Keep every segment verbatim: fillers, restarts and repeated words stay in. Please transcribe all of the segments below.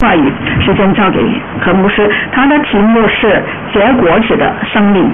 话语，时间交给何牧师，他的题目是结果子的生命。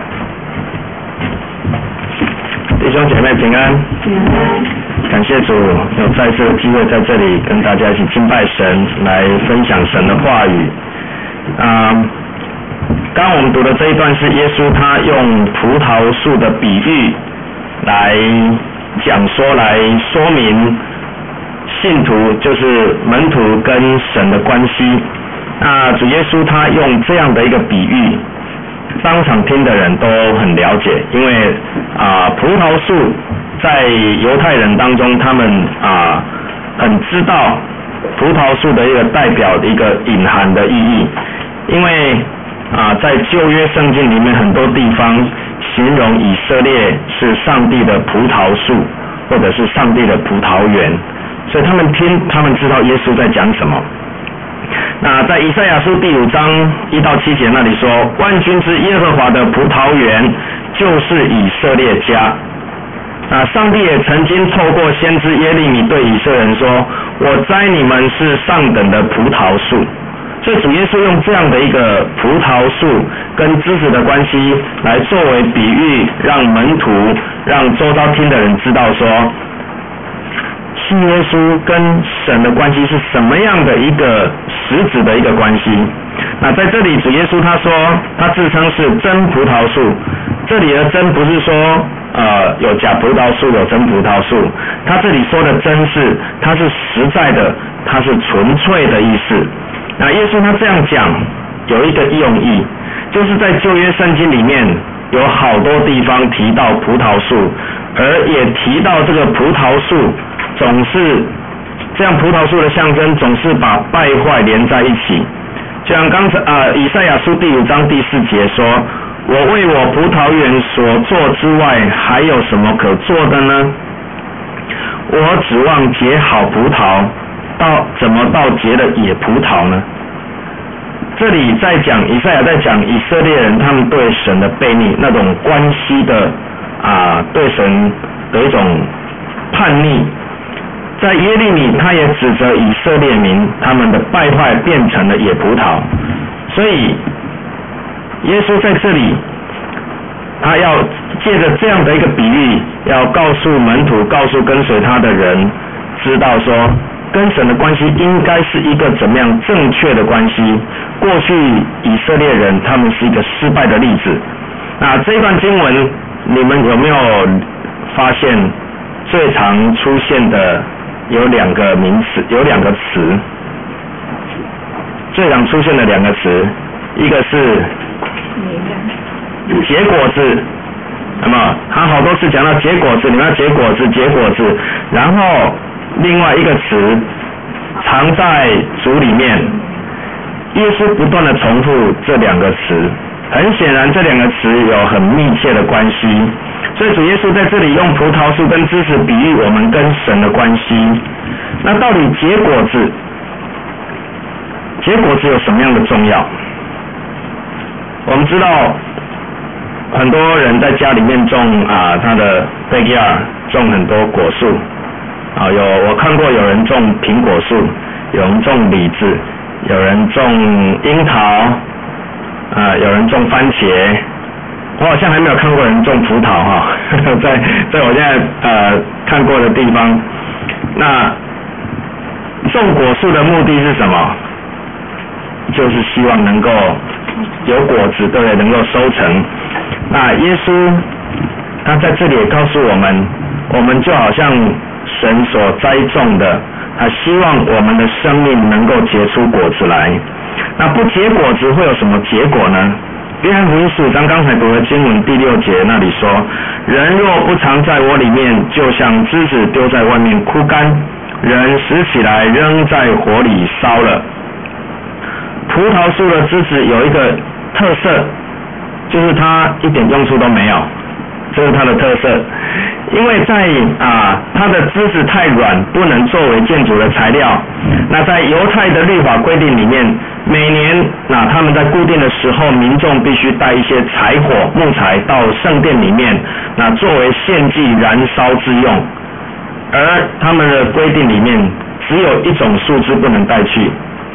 弟兄姐妹平安，感谢主有再次的机会在这里跟大家一起敬拜神，来分享神的话语。啊、呃，刚刚我们读的这一段是耶稣他用葡萄树的比喻来讲说，来说明信徒就是门徒跟神的关系。那主耶稣他用这样的一个比喻，当场听的人都很了解，因为啊、呃，葡萄树在犹太人当中，他们啊、呃、很知道葡萄树的一个代表的一个隐含的意义，因为啊、呃、在旧约圣经里面很多地方形容以色列是上帝的葡萄树，或者是上帝的葡萄园，所以他们听，他们知道耶稣在讲什么。那在以赛亚书第五章一到七节那里说，万军之耶和华的葡萄园就是以色列家。啊，上帝也曾经透过先知耶利米对以色列人说，我栽你们是上等的葡萄树。所以主耶稣用这样的一个葡萄树跟枝子的关系来作为比喻，让门徒让周遭听的人知道说，信耶稣跟神的关系是什么样的一个实质的一个关系。那在这里主耶稣他说他自称是真葡萄树，这里的真不是说呃有假葡萄树有真葡萄树，他这里说的真是它是实在的，它是纯粹的意思。那耶稣他这样讲有一个用意，就是在旧约圣经里面有好多地方提到葡萄树，而也提到这个葡萄树总是这样，葡萄树的象征总是把败坏连在一起。就像刚才啊、呃，以赛亚书第五章第四节说，我为我葡萄园所做之外，还有什么可做的呢？我指望结好葡萄，到怎么到结了野葡萄呢？这里在讲以赛亚在讲以色列人他们对神的悖逆，那种关系的啊、呃、对神的一种叛逆。在耶利米他也指责以色列民他们的败坏变成了野葡萄，所以耶稣在这里他要借着这样的一个比喻，要告诉门徒告诉跟随他的人知道说，跟神的关系应该是一个怎么样正确的关系。过去以色列人他们是一个失败的例子。那这一段经文你们有没有发现最常出现的有两个名词，有两个词，最常出现的两个词，一个是结果子，那么他好多次讲到结果子，你们要结果子，结果子，然后另外一个词藏在主里面。耶稣不断的重复这两个词，很显然这两个词有很密切的关系，所以主耶稣在这里用葡萄树跟枝子比喻我们跟神的关系。那到底结果子，结果子有什么样的重要？我们知道很多人在家里面种啊，他的 backyard 种很多果树啊，有我看过有人种苹果树，有人种李子，有人种樱桃，啊，有人种番茄，我好像还没有看过人种葡萄哈，在在我现在呃看过的地方。那种果树的目的是什么？就是希望能够有果子，对不对？能够收成。那耶稣他在这里也告诉我们，我们就好像神所栽种的，他希望我们的生命能够结出果子来。那不结果子会有什么结果呢？约翰福音十五章刚才读的经文第六节那里说，人若不常在我里面，就像枝子丢在外面枯干，人拾起来扔在火里烧了。葡萄树的枝子有一个特色，就是它一点用处都没有，这是它的特色。因为在啊它的枝子太软，不能作为建筑的材料。那在犹太的律法规定里面，每年那他们在固定的时候，民众必须带一些柴火木材到圣殿里面，那作为献祭燃烧之用。而他们的规定里面只有一种树枝不能带去，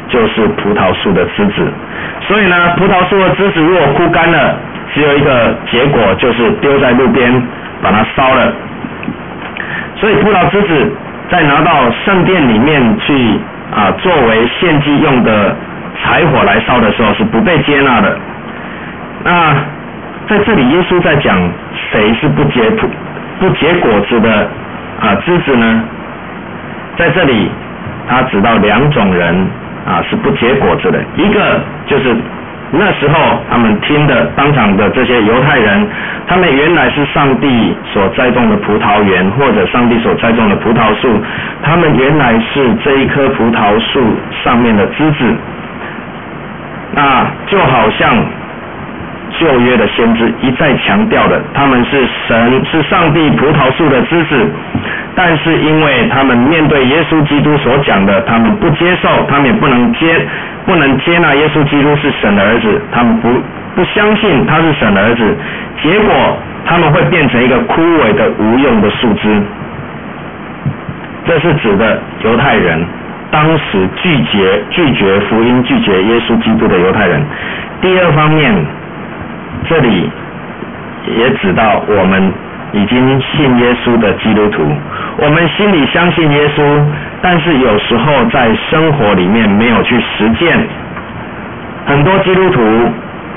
就是葡萄树的枝子。所以呢，葡萄树的枝子如果枯干了，只有一个结果，就是丢在路边把它烧了。所以葡萄枝子在拿到圣殿里面去啊，作为献祭用的柴火来烧的时候，是不被接纳的。那在这里，耶稣在讲谁是不结不不结果子的啊枝子呢？在这里，他指到两种人啊是不结果子的，一个就是那时候他们听的当场的这些犹太人，他们原来是上帝所栽种的葡萄园，或者上帝所栽种的葡萄树，他们原来是这一棵葡萄树上面的枝子。那就好像旧约的先知一再强调的，他们是神是上帝葡萄树的枝子，但是因为他们面对耶稣基督所讲的，他们不接受，他们也不能接不能接纳耶稣基督是神的儿子，他们不不相信他是神的儿子，结果他们会变成一个枯萎的无用的树枝。这是指的犹太人，当时拒绝拒绝福音、拒绝耶稣基督的犹太人。第二方面，这里也指到我们已经信耶稣的基督徒，我们心里相信耶稣，但是有时候在生活里面没有去实践。很多基督徒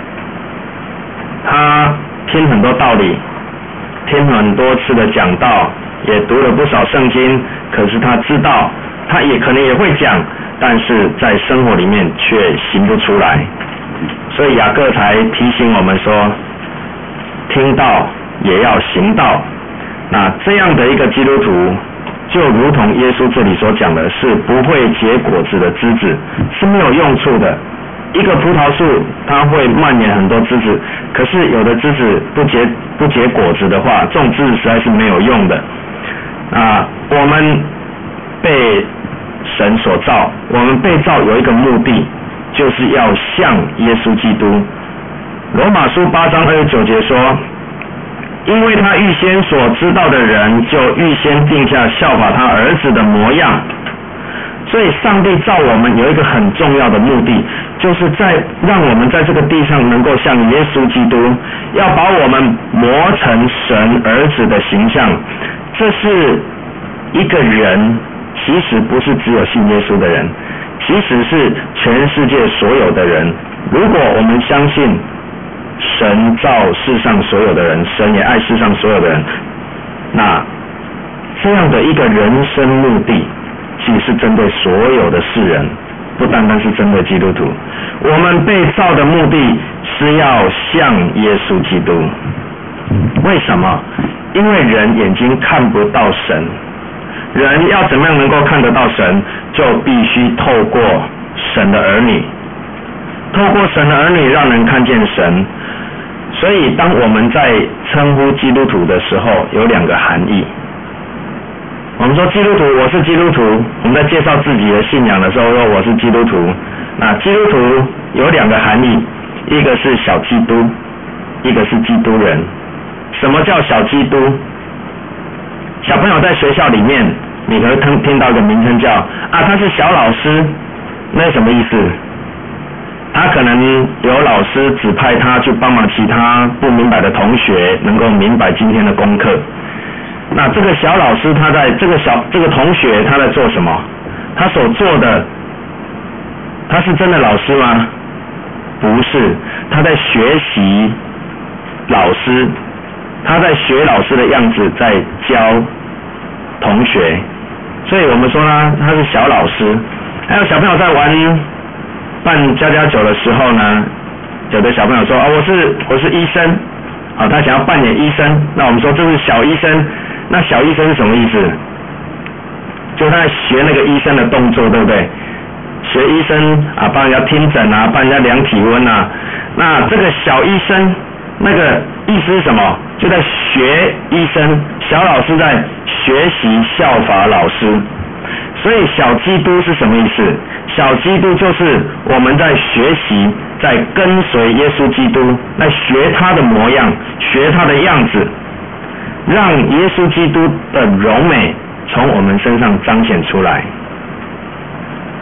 他听很多道理，听很多次的讲道，也读了不少圣经，可是他知道，他也可能也会讲，但是在生活里面却行不出来。所以雅各才提醒我们说，听道也要行道。那这样的一个基督徒，就如同耶稣这里所讲的，是不会结果子的枝子，是没有用处的。一个葡萄树它会蔓延很多枝子，可是有的枝子不结不结果子的话，这种枝子实在是没有用的。啊，我们被神所造，我们被造有一个目的，就是要像耶稣基督。罗马书八章二十九节说，因为他预先所知道的人，就预先定下效法他儿子的模样。所以上帝造我们有一个很重要的目的，就是在让我们在这个地上能够像耶稣基督，要把我们磨成神儿子的形象。这是一个人，其实不是只有信耶稣的人，其实是全世界所有的人。如果我们相信神造世上所有的人，神也爱世上所有的人，那这样的一个人生目的，其实是针对所有的世人，不单单是针对基督徒。我们被造的目的是要像耶稣基督。为什么？因为人眼睛看不到神，人要怎么样能够看得到神，就必须透过神的儿女，透过神的儿女让人看见神。所以当我们在称呼基督徒的时候，有两个含义。我们说基督徒，我是基督徒，我们在介绍自己的信仰的时候说我是基督徒。那基督徒有两个含义，一个是小基督，一个是基督人。什么叫小基督？小朋友在学校里面，你可能听听到一个名称叫啊，他是小老师，那是什么意思？他可能有老师指派他去帮忙其他不明白的同学能够明白今天的功课。那这个小老师他在这个小这个同学他在做什么？他所做的，他是真的老师吗？不是，他在学习老师，他在学老师的样子在教同学。所以我们说呢，他是小老师。还有小朋友在玩扮家家酒的时候呢，有的小朋友说啊，我是我是医生，啊，他想要扮演医生，那我们说这是小医生。那小医生是什么意思？就他在学那个医生的动作，对不对？学医生啊，帮人家听诊啊，帮人家量体温啊。那这个小医生那个意思是什么？就在学医生，小老师在学习效法老师。所以小基督是什么意思？小基督就是我们在学习，在跟随耶稣基督，来学他的模样，学他的样子，让耶稣基督的荣美从我们身上彰显出来。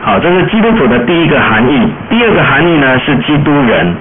好，这是基督徒的第一个含义。第二个含义呢是基督人。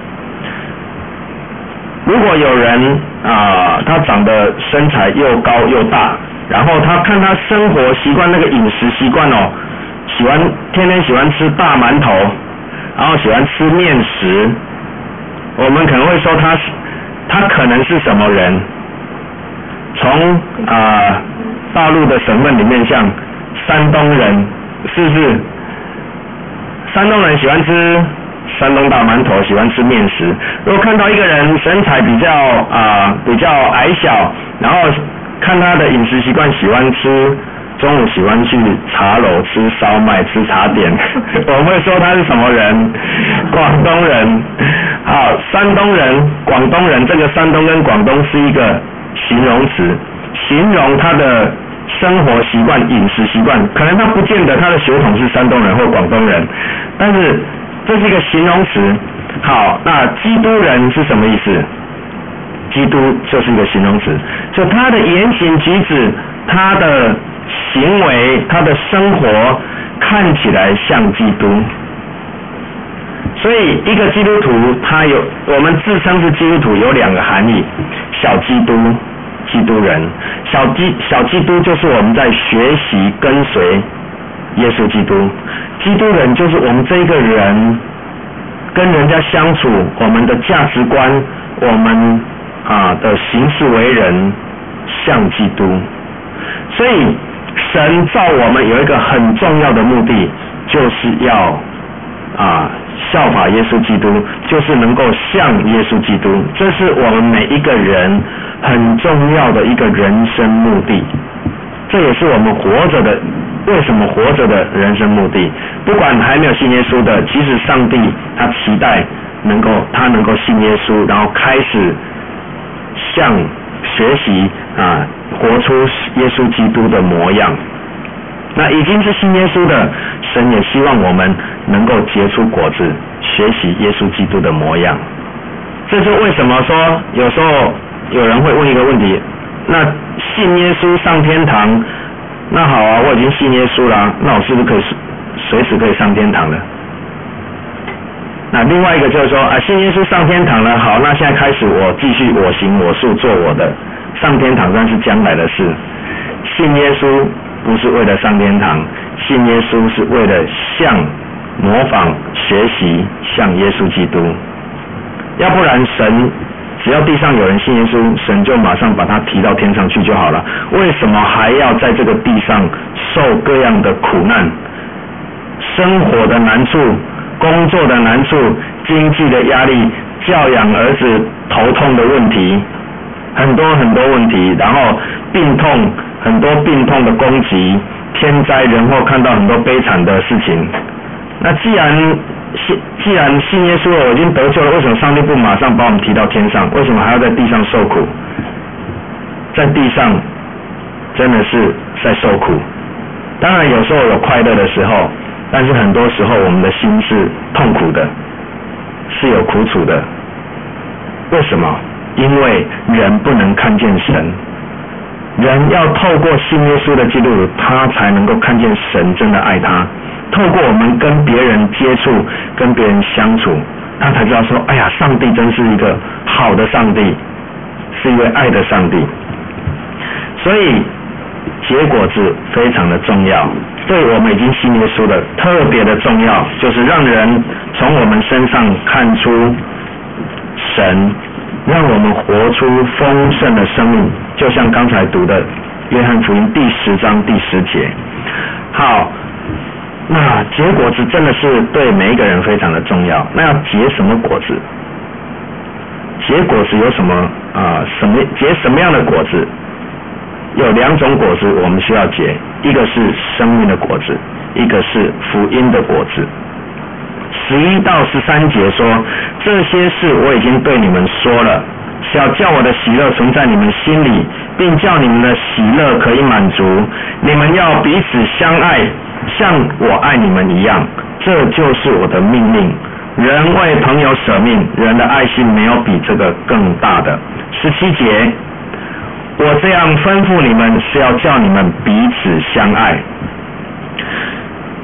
如果有人啊、呃，他长得身材又高又大，然后他看他生活习惯那个饮食习惯哦，喜欢天天喜欢吃大馒头，然后喜欢吃面食，我们可能会说他他可能是什么人？从啊、呃、大陆的省份里面，像山东人，是不是？山东人喜欢吃山东大馒头，喜欢吃面食。如果看到一个人身材比较啊、呃、比较矮小，然后看他的饮食习惯，喜欢吃中午喜欢去茶楼吃烧麦、吃茶点，我们会说他是什么人？广东人。好，山东人、广东人，这个山东跟广东是一个形容词，形容他的生活习惯、饮食习惯，可能他不见得他的血统是山东人或广东人，但是这是一个形容词。好，那基督人是什么意思？基督就是一个形容词，就他的言行举止、他的行为、他的生活看起来像基督。所以一个基督徒，他有我们自称是基督徒有两个含义：小基督、基督人。小基小基督就是我们在学习跟随耶稣基督，基督人就是我们这一个人跟人家相处，我们的价值观，我们啊的行事为人像基督。所以神造我们有一个很重要的目的，就是要啊效法耶稣基督，就是能够像耶稣基督，这是我们每一个人很重要的一个人生目的，这也是我们活着的为什么活着的人生目的。不管还没有信耶稣的，即使上帝他期待能够他能够信耶稣，然后开始像学习啊活出耶稣基督的模样。那已经是信耶稣的，神也希望我们能够结出果子，学习耶稣基督的模样。这就为什么说有时候有人会问一个问题，那信耶稣上天堂，那好啊，我已经信耶稣了，那我是不是可以随时可以上天堂了？那另外一个就是说啊，信耶稣上天堂了，好，那现在开始我继续我行我素做我的，上天堂那是将来的事。信耶稣不是为了上天堂，信耶稣是为了像模仿学习像耶稣基督。要不然神只要地上有人信耶稣，神就马上把他提到天上去就好了，为什么还要在这个地上受各样的苦难，生活的难处，工作的难处，经济的压力，教养儿子头痛的问题，很多很多问题，然后病痛，很多病痛的攻击，天灾人祸，看到很多悲惨的事情。那既然信既然信耶稣了，我已经得救了，为什么上帝不马上把我们提到天上？为什么还要在地上受苦？在地上真的是在受苦。当然有时候有快乐的时候，但是很多时候我们的心是痛苦的，是有苦楚的。为什么？因为人不能看见神，人要透过信耶稣的基督徒，他才能够看见神真的爱他。透过我们跟别人接触，跟别人相处，他才知道说，哎呀，上帝真是一个好的上帝，是一位爱的上帝。所以结果子非常的重要，对我们已经信耶稣的特别的重要，就是让人从我们身上看出神，让我们活出丰盛的生命，就像刚才读的约翰福音第十章第十节。好，那结果子真的是对每一个人非常的重要。那要结什么果子？结果子有什么啊、呃？什么结什么样的果子？有两种果子我们需要结，一个是生命的果子，一个是福音的果子。十一到十三节说，这些事我已经对你们说了，是要叫我的喜乐存在你们心里，并叫你们的喜乐可以满足。你们要彼此相爱，像我爱你们一样，这就是我的命令。人为朋友舍命，人的爱心没有比这个更大的。十七节，我这样吩咐你们，是要叫你们彼此相爱。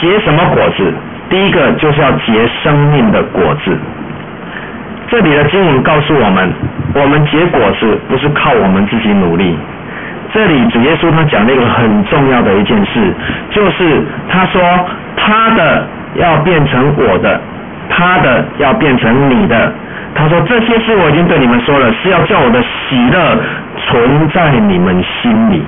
结什么果子？第一个就是要结生命的果子。这里的经文告诉我们，我们结果子不是靠我们自己努力。这里主耶稣他讲了一个很重要的一件事，就是他说他的要变成我的，他的要变成你的。他说这些事我已经对你们说了，是要叫我的喜乐存在你们心里。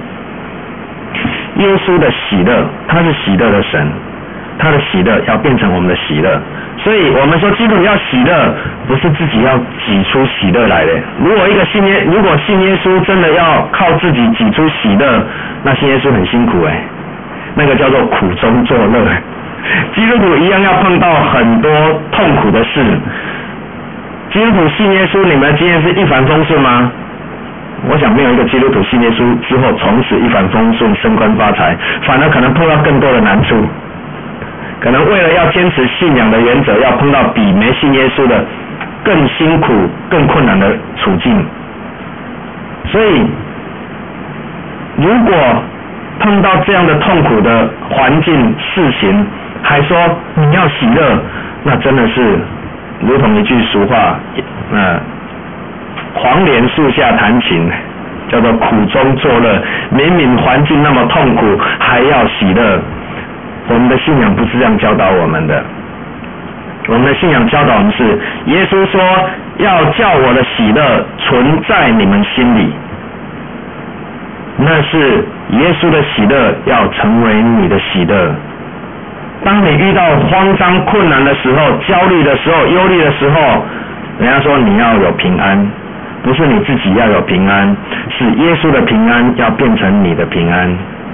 耶稣的喜乐，他是喜乐的神，他的喜乐要变成我们的喜乐。所以我们说基督徒要喜乐，不是自己要挤出喜乐来的。如果一个信耶，如果信耶稣真的要靠自己挤出喜乐，那信耶稣很辛苦哎，那个叫做苦中作乐。基督徒一样要碰到很多痛苦的事。基督徒信耶稣，你们的经验是一帆风顺吗？我想没有一个基督徒信耶稣之后从此一帆风顺、升官发财，反而可能碰到更多的难处。可能为了要坚持信仰的原则，要碰到比没信耶稣的更辛苦、更困难的处境。所以，如果碰到这样的痛苦的环境、事情，还说你要喜乐，那真的是如同一句俗话，呃，黄连树下弹琴，叫做苦中作乐。明明环境那么痛苦，还要喜乐。我们的信仰不是这样教导我们的，我们的信仰教导我们是，耶稣说要叫我的喜乐存在你们心里，那是耶稣的喜乐要成为你的喜乐。当你遇到慌张困难的时候、焦虑的时候、忧虑的时候，人家说你要有平安，不是你自己要有平安，是耶稣的平安要变成你的平安。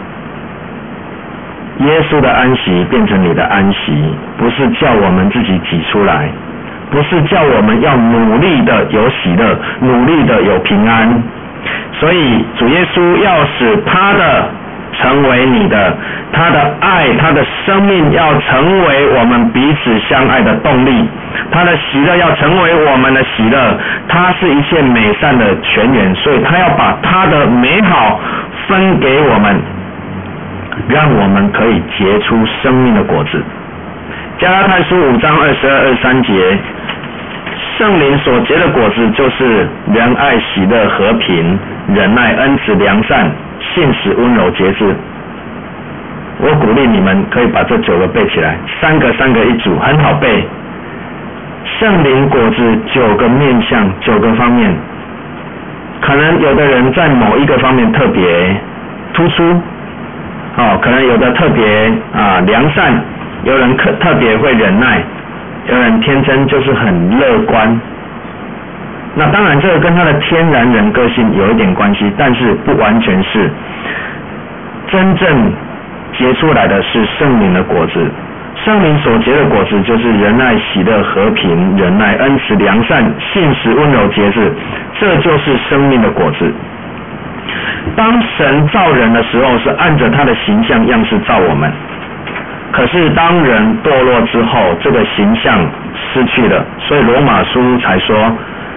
耶稣的安息变成你的安息，不是叫我们自己挤出来，不是叫我们要努力的有喜乐，努力的有平安。所以主耶稣要使他的成为你的，他的爱，他的生命要成为我们彼此相爱的动力，他的喜乐要成为我们的喜乐，他是一切美善的泉源，所以他要把他的美好分给我们，让我们可以结出生命的果子。加拉太书五章二十二、二十三节，圣灵所结的果子就是仁爱、喜乐、和平、忍耐、恩慈、良善、信实、温柔、节制。我鼓励你们可以把这九个背起来，三个三个一组，很好背。圣灵果子九个面向，九个方面，可能有的人在某一个方面特别突出。哦，可能有的特别啊良善，有人特特别会忍耐，有人天生就是很乐观。那当然这个跟他的天然人个性有一点关系，但是不完全是。真正结出来的是圣灵的果子，圣灵所结的果子就是仁爱、喜乐、和平、忍耐、恩慈、良善、信实、温柔、节制，这就是生命的果子。当神造人的时候是按着他的形象样式造我们，可是当人堕落之后，这个形象失去了，所以罗马书才说，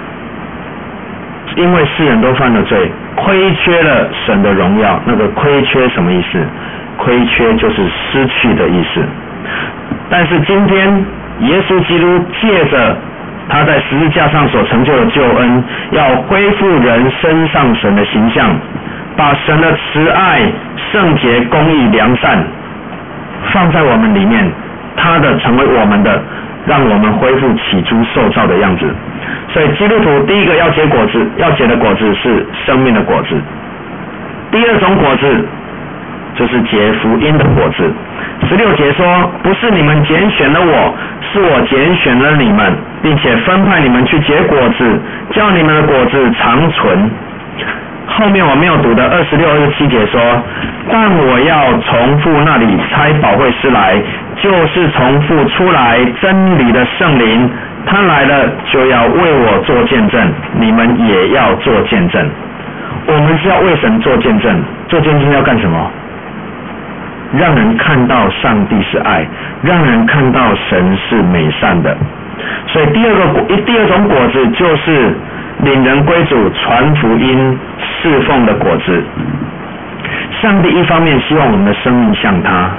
因为世人都犯了罪，亏缺了神的荣耀。那个亏缺什么意思？亏缺就是失去的意思。但是今天耶稣基督借着他在十字架上所成就的救恩，要恢复人身上神的形象，把神的慈爱、圣洁、公义、良善放在我们里面，他的成为我们的，让我们恢复起初受造的样子。所以基督徒第一个要结果子，要结的果子是生命的果子。第二种果子就是结福音的果子。十六节说，不是你们拣选了我，是我拣选了你们，并且分派你们去结果子，叫你们的果子长存。后面我没有读的二十六、二十七节说，但我要重复那里差保惠师来，就是重复出来真理的圣灵，他来了就要为我做见证，你们也要做见证。我们是要为神做见证，做见证要干什么？让人看到上帝是爱，让人看到神是美善的。所以第二个果，第二种果子就是领人归主、传福音、侍奉的果子。上帝一方面希望我们的生命像他，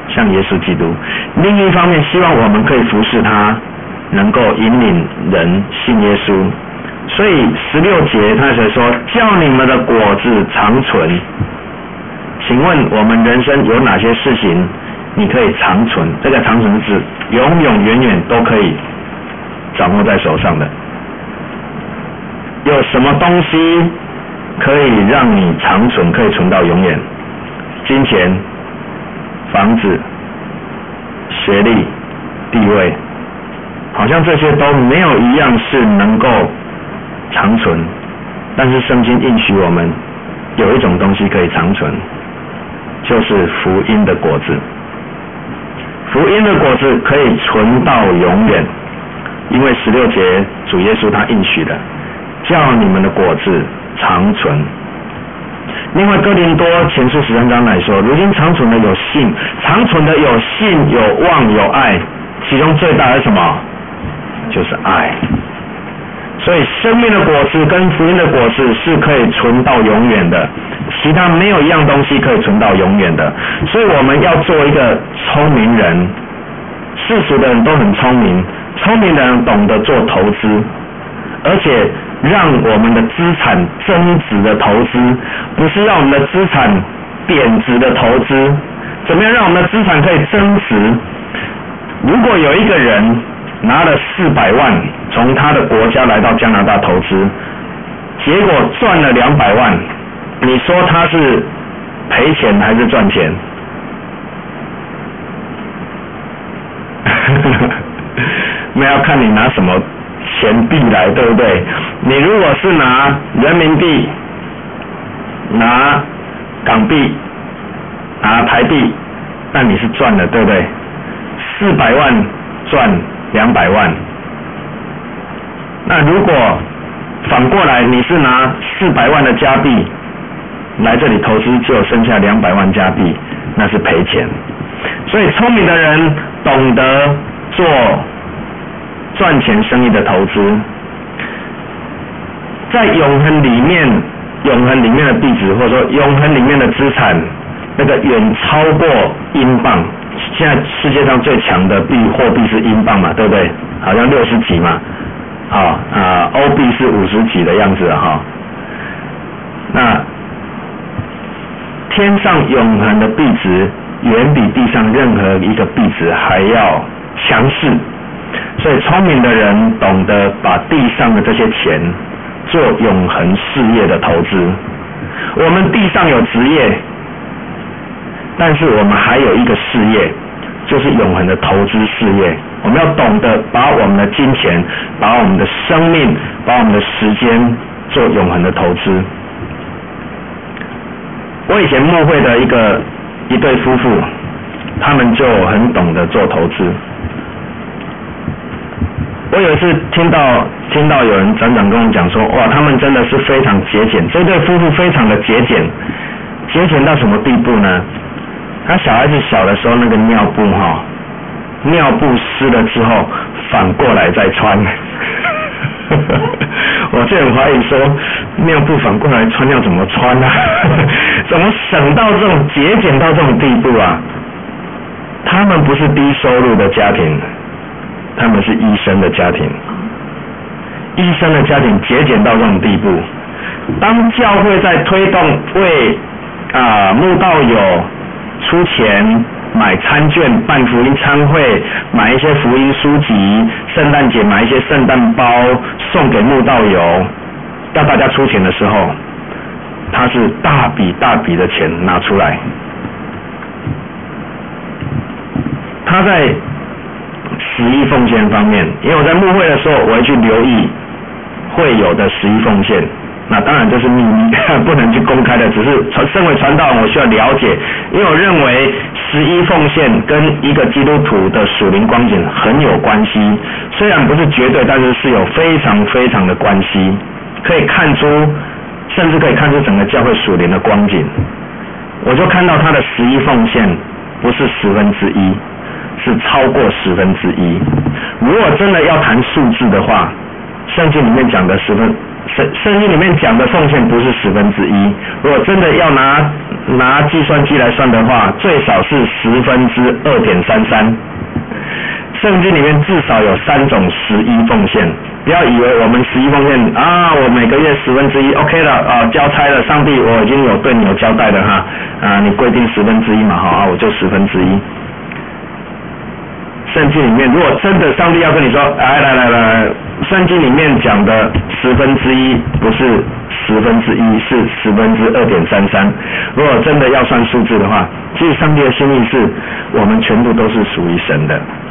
像耶稣基督；另一方面，希望我们可以服侍他，能够引领人信耶稣。所以十六节他才说，叫你们的果子长存。请问我们人生有哪些事情你可以长存？这个长存是永永远远都可以掌握在手上的。有什么东西可以让你长存，可以存到永远？金钱、房子、学历、地位，好像这些都没有一样是能够长存。但是圣经应许我们有一种东西可以长存，就是福音的果子。福音的果子可以存到永远，因为十六节主耶稣他应许的，叫你们的果子长存。另外哥林多前书十三章来说，如今长存的有信，长存的有信有望有爱，其中最大的是什么？就是爱。所以生命的果子跟福音的果子是可以存到永远的，其他没有一样东西可以存到永远的。所以我们要做一个聪明人，世俗的人都很聪明，聪明的人懂得做投资，而且让我们的资产增值的投资，不是让我们的资产贬值的投资。怎么样让我们的资产可以增值？如果有一个人拿了四百万从他的国家来到加拿大投资，结果赚了两百万，你说他是赔钱还是赚钱？那要看你拿什么钱币来，对不对？你如果是拿人民币、拿港币、拿台币，那你是赚的，对不对？四百万赚两百万。那如果反过来你是拿四百万的加币来这里投资，就剩下两百万加币，那是赔钱。所以聪明的人懂得做赚钱生意的投资，在永恒里面，永恒里面的币值或者说永恒里面的资产，那个远超过英镑。现在世界上最强的币货币是英镑嘛，对不对？好像六十几嘛，啊啊，欧币是五十几的样子哈。那天上永恒的币值远比地上任何一个币值还要强势，所以聪明的人懂得把地上的这些钱做永恒事业的投资。我们地上有职业，但是我们还有一个事业，就是永恒的投资事业。我们要懂得把我们的金钱、把我们的生命、把我们的时间做永恒的投资。我以前牧会的一个一对夫妇，他们就很懂得做投资。我有一次听到听到有人长长跟我讲说，哇，他们真的是非常节俭，这对夫妇非常的节俭，节俭到什么地步呢？他小孩子小的时候，那个尿布哈，尿布湿了之后反过来再穿。我就很怀疑说，尿布反过来穿要怎么穿啊？怎么省到这种节俭到这种地步啊？他们不是低收入的家庭，他们是医生的家庭。医生的家庭节俭到这种地步，当教会在推动为啊慕道友出钱买餐券、办福音餐会、买一些福音书籍，圣诞节买一些圣诞包送给慕道友，要大家出钱的时候，他是大笔大笔的钱拿出来。他在十一奉献方面，因为我在牧会的时候，我会去留意会友的十一奉献。那当然这是秘密，不能去公开的，只是身为传道人我需要了解，因为我认为十一奉献跟一个基督徒的属灵光景很有关系，虽然不是绝对，但是是有非常非常的关系，可以看出，甚至可以看出整个教会属灵的光景。我就看到他的十一奉献不是十分之一，是超过十分之一。如果真的要谈数字的话，圣经里面讲的十分圣圣经里面讲的奉献不是十分之一，如果真的要拿拿计算机来算的话，最少是十分之二点三三。圣经里面至少有三种十一奉献，不要以为我们十一奉献啊，我每个月十分之一 OK 了啊，交差了，上帝我已经有对你有交代的哈啊，你规定十分之一嘛哈啊，我就十分之一。圣经里面如果真的上帝要跟你说，来来来来，圣经里面讲的十分之一不是十分之一，是十分之二点三三。如果真的要算数字的话，其实上帝的心意是我们全部都是属于神的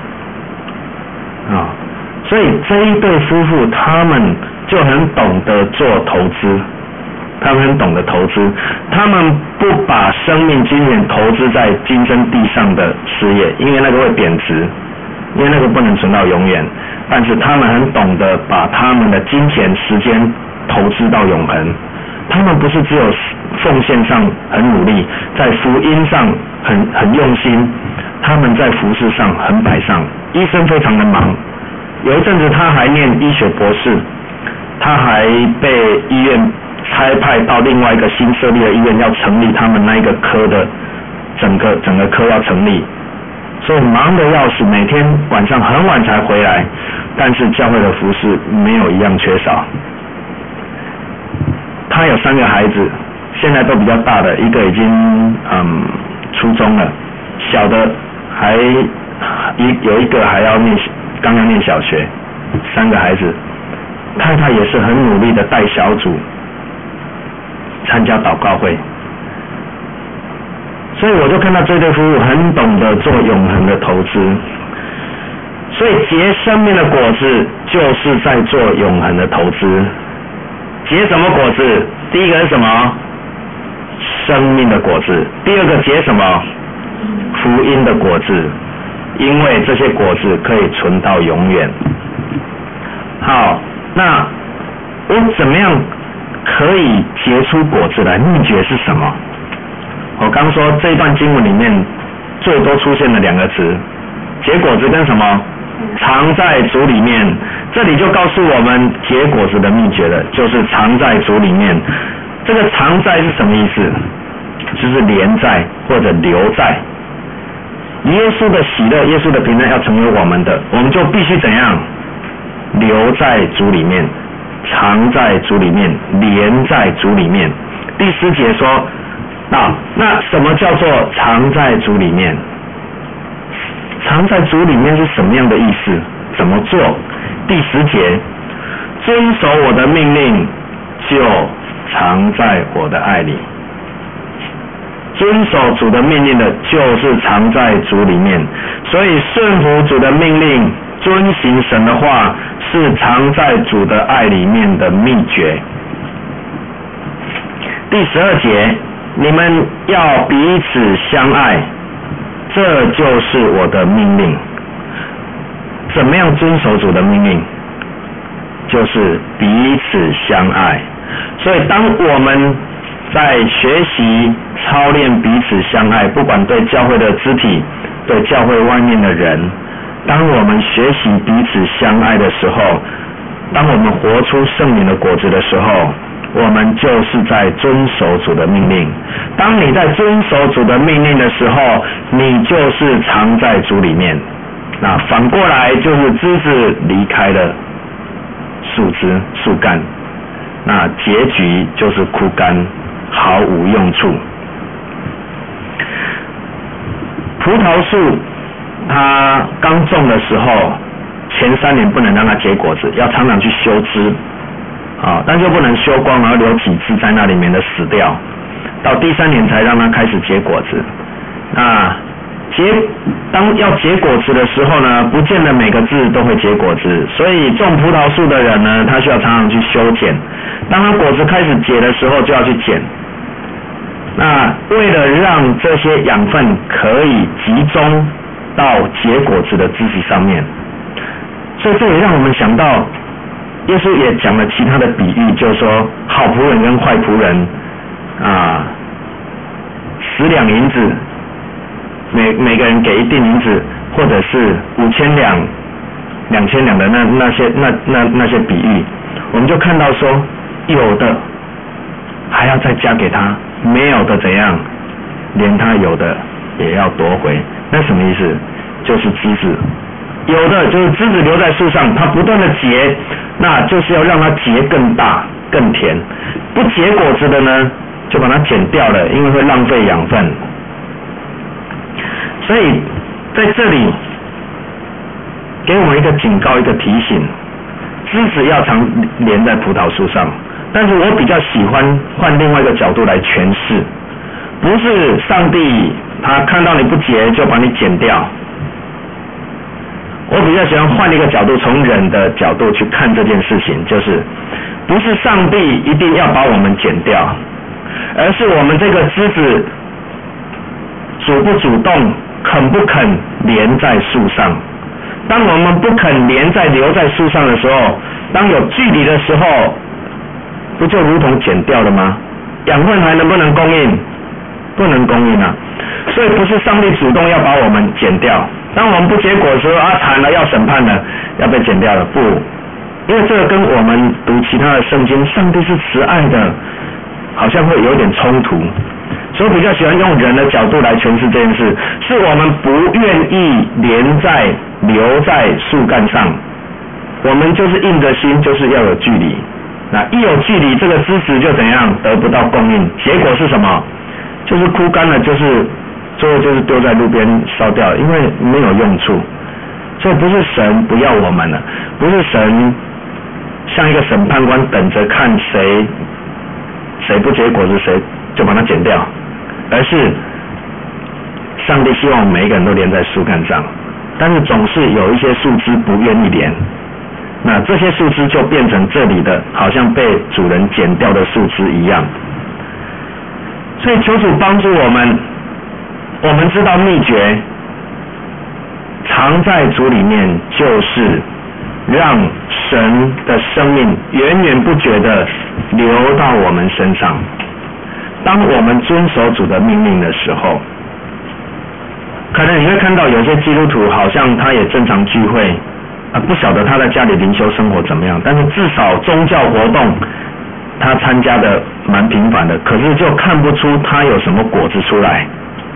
啊。所以这一对夫妇他们就很懂得做投资，他们很懂得投资，他们不把生命金钱投资在今生地上的事业，因为那个会贬值，因为那个不能存到永远，但是他们很懂得把他们的金钱时间投资到永恒。他们不是只有奉献上很努力，在福音上很很用心，他们在服事上很摆上。医生非常的忙，有一阵子他还念医学博士，他还被医院差派到另外一个新设立的医院，要成立他们那一个科的整个整个科要成立，所以忙得要死，每天晚上很晚才回来，但是教会的服事没有一样缺少。他有三个孩子，现在都比较大的，一个已经嗯初中了，小的还一有一个还要念刚要念小学，三个孩子，太太也是很努力的带小组，参加祷告会，所以我就看到这对夫妇很懂得做永恒的投资，所以结生命的果子就是在做永恒的投资。结什么果子？第一个是什么？生命的果子。第二个结什么？福音的果子，因为这些果子可以存到永远。好，那我怎么样可以结出果子来？秘诀是什么？我刚说这一段经文里面最多出现的两个词，结果子跟什么？藏在主里面。这里就告诉我们结果子的秘诀了，就是藏在主里面。这个藏在是什么意思？就是连在或者留在。耶稣的喜乐，耶稣的平安要成为我们的，我们就必须怎样？留在主里面，藏在主里面，连在主里面。第十节说，啊，那什么叫做藏在主里面？藏在主里面是什么样的意思？怎么做？第十节，遵守我的命令，就藏在我的爱里。遵守主的命令的，就是藏在主里面。所以顺服主的命令，遵行神的话，是藏在主的爱里面的秘诀。第十二节，你们要彼此相爱，这就是我的命令。怎么样遵守主的命令？就是彼此相爱。所以当我们在学习操练彼此相爱，不管对教会的肢体，对教会外面的人，当我们学习彼此相爱的时候，当我们活出圣灵的果子的时候，我们就是在遵守主的命令。当你在遵守主的命令的时候，你就是藏在主里面。那反过来就是枝子离开了树枝树干，那结局就是枯干，毫无用处。葡萄树它刚种的时候，前三年不能让它结果子，要常常去修枝啊，但就不能修光，然后留几枝在那里面的死掉，到第三年才让它开始结果子。那结当要结果子的时候呢，不见得每个枝都会结果子，所以种葡萄树的人呢，他需要常常去修剪。当他果子开始结的时候，就要去剪。那为了让这些养分可以集中到结果子的枝子上面，所以这也让我们想到，耶稣也讲了其他的比喻，就是说好仆人跟坏仆人啊，十两银子。每每个人给一锭银子，或者是五千两、两千两的那那些那那那些比喻，我们就看到说， 有的还要再加给他，没有的怎样，连他有的也要夺回。那什么意思？就是枝子，有的就是枝子留在树上，它不断的结，那就是要让它结更大更甜。不结果子的呢，就把它剪掉了，因为会浪费养分。所以在这里给我们一个警告，一个提醒，枝子要常连在葡萄树上。但是我比较喜欢换另外一个角度来诠释，不是上帝他看到你不结就把你剪掉。我比较喜欢换一个角度，从人的角度去看这件事情，就是不是上帝一定要把我们剪掉，而是我们这个枝子主不主动，肯不肯连在树上。当我们不肯连在留在树上的时候，当有距离的时候，不就如同剪掉了吗？养分还能不能供应？不能供应啊！所以不是上帝主动要把我们剪掉。当我们不结果的时候，啊惨了，要审判了，要被剪掉了。不，因为这个跟我们读其他的圣经，上帝是慈爱的，好像会有点冲突。所以我比较喜欢用人的角度来诠释这件事，是我们不愿意连在留在树干上，我们就是硬着心，就是要有距离。那一有距离，这个枝子就怎样得不到供应，结果是什么？就是枯干了，就是最后就是丢在路边烧掉，因为没有用处。所以不是神不要我们了，不是神像一个审判官等着看谁谁不结果子谁就把它剪掉，而是上帝希望我们每一个人都连在树干上，但是总是有一些树枝不愿意连，那这些树枝就变成这里的好像被主人剪掉的树枝一样。所以求主帮助我们，我们知道秘诀，常在主里面就是让神的生命源源不绝的流到我们身上。当我们遵守主的命令的时候，可能你会看到有些基督徒好像他也正常聚会，啊，不晓得他在家里灵修生活怎么样，但是至少宗教活动他参加的蛮频繁的，可是就看不出他有什么果子出来。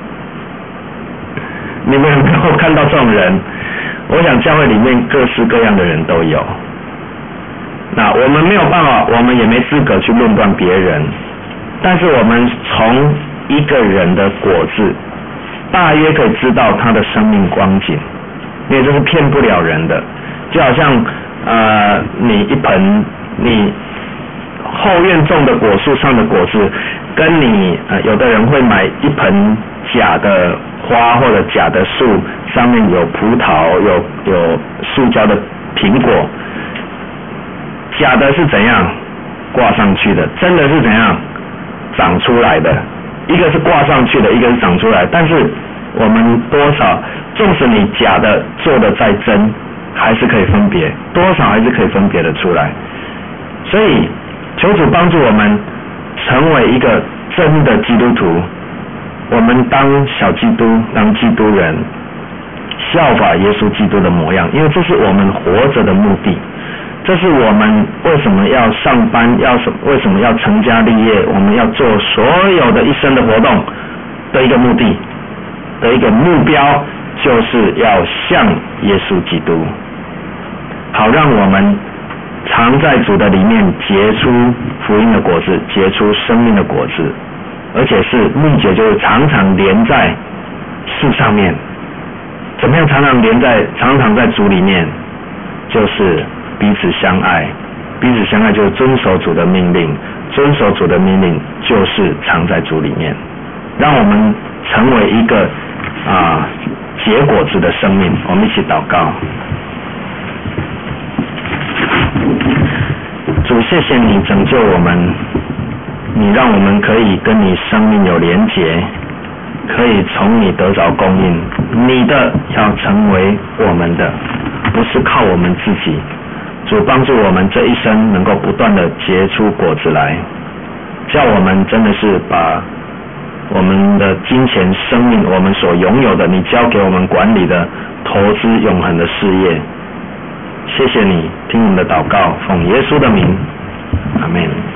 你们有没有看到这种人？我想教会里面各式各样的人都有。那我们没有办法，我们也没资格去论断别人，但是我们从一个人的果子大约可以知道他的生命光景，因为这是骗不了人的。就好像呃，你一盆你后院种的果树上的果子，跟你呃有的人会买一盆假的花或者假的树，上面有葡萄有有塑胶的苹果，假的是怎样挂上去的，真的是怎样长出来的。一个是挂上去的，一个是长出来，但是我们多少，纵使你假的做的再真，还是可以分别，多少还是可以分别的出来。所以求主帮助我们成为一个真的基督徒，我们当小基督，当基督人，效法耶稣基督的模样，因为这是我们活着的目的，这是我们为什么要上班，要什为什么要成家立业，我们要做所有的一生的活动的一个目的的一个目标，就是要像耶稣基督，好让我们常在主的里面结出福音的果子，结出生命的果子，而且是秘诀，就是常常连在树上面。怎么样常常连在常常在主里面？就是彼此相爱，彼此相爱就是遵守主的命令，遵守主的命令就是常在主里面，让我们成为一个啊结果子的生命。我们一起祷告。主，谢谢你拯救我们，你让我们可以跟你生命有连结，可以从你得着供应，你的要成为我们的，不是靠我们自己。主，帮助我们这一生能够不断的结出果子来，叫我们真的是把我们的金钱、生命，我们所拥有的，你交给我们管理的，投资永恒的事业。谢谢你听我们的祷告，奉耶稣的名，阿们。